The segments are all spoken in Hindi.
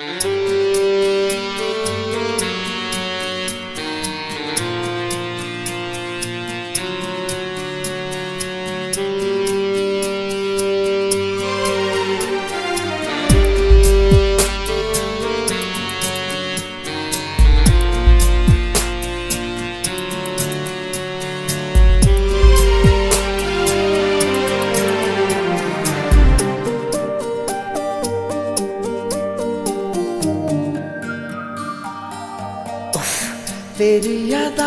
तेरी यादा,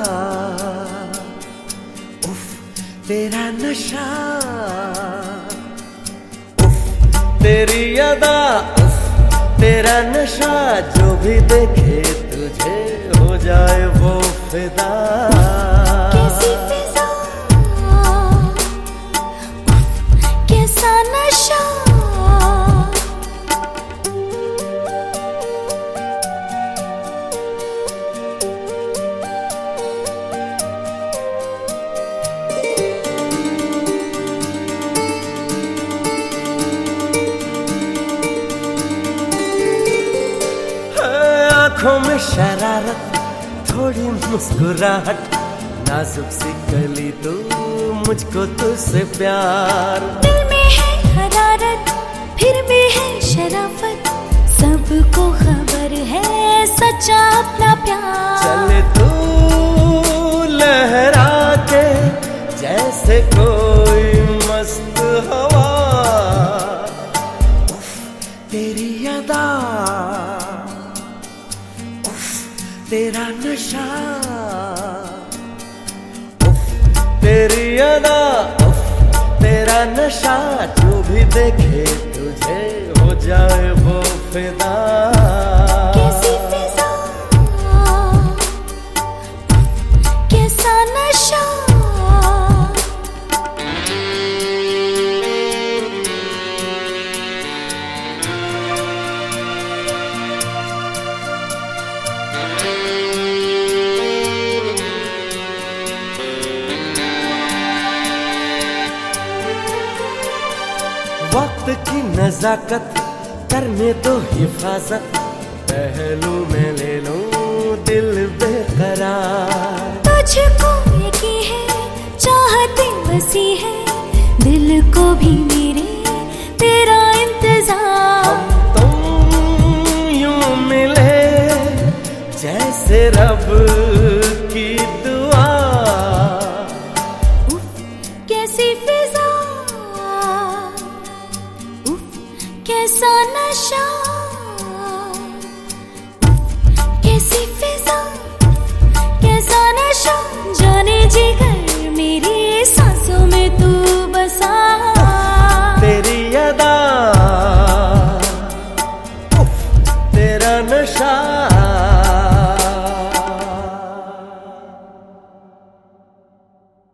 उफ तेरा नशा, उफ तेरी यादा, उफ तेरा नशा, जो भी देखे तुझे हो जाए वो फिदा। कैसी फिजा, उफ कैसा नशा, आँखों में शरारत, थोड़ी मुस्कुराहट, नाजुक सी कली तू, मुझको तुझसे प्यार। दिल में है हरारत, फिर भी है शराफत, सबको खबर है सच्चा अपना प्यार। चले तू लहरा के जैसे कोई मस्त हवा, उफ तेरी यादा, तेरा नशा, उफ तेरी यादा, उफ तेरा नशा, जो भी देखे तुझे हो जाए वो फिदा। कैसी फिजा, कैसा नशा, वक्त की नजाकत करने दो हिफाजत, पहलू में ले लूं दिल बेकरार। तुझको यकीन है चाहते बसी है, दिल को भी मेरे तेरा इंतजार। हम तुम यूं मिले जैसे रब की दुआ, उफ कैसी फिजा, कैसा नशा, कैसी फिजा, कैसा नशा, जाने जिगर मेरी सांसों में तू बसा। तेरी यादा, उफ तेरा नशा।